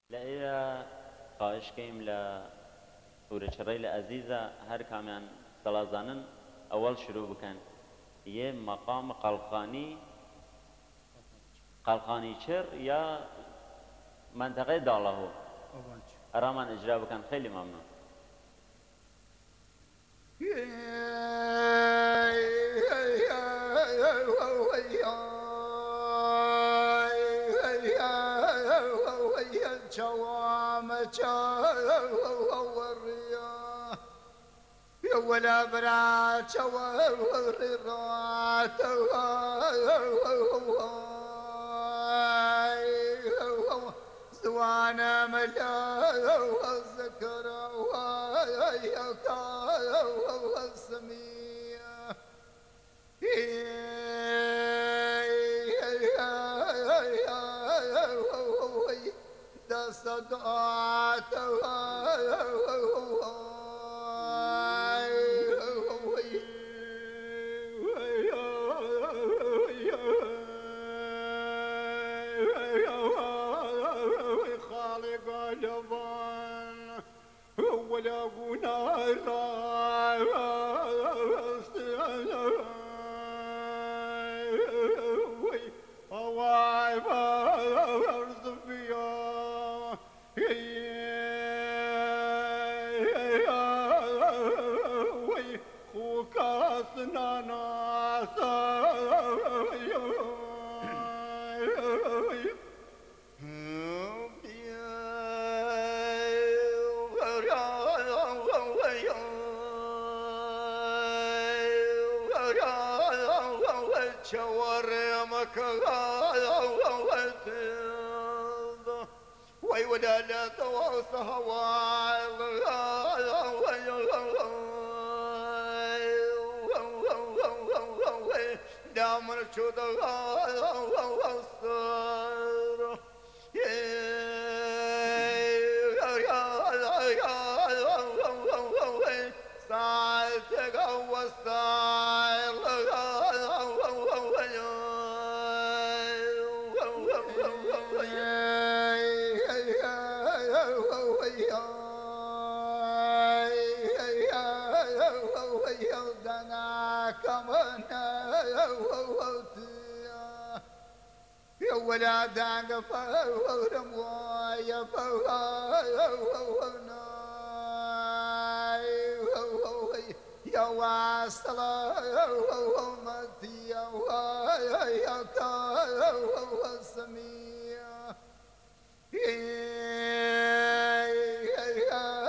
لأيرا خواهش كيم ل ورشري لأزيزة هر كامیان سلازانن أول شروع بكن يه مقام قلقاني شر يا منطقة داله أرامان إجرا بكن خيلي ممنون ولا برات وريرات زوانا ملا الذكر والسمية دا صدعات ولا وي ولا لا تواصى دامر شد الصر ساعتك والسائل ولا داق فورم ويا فورنا يا واصل متي يا كا سمية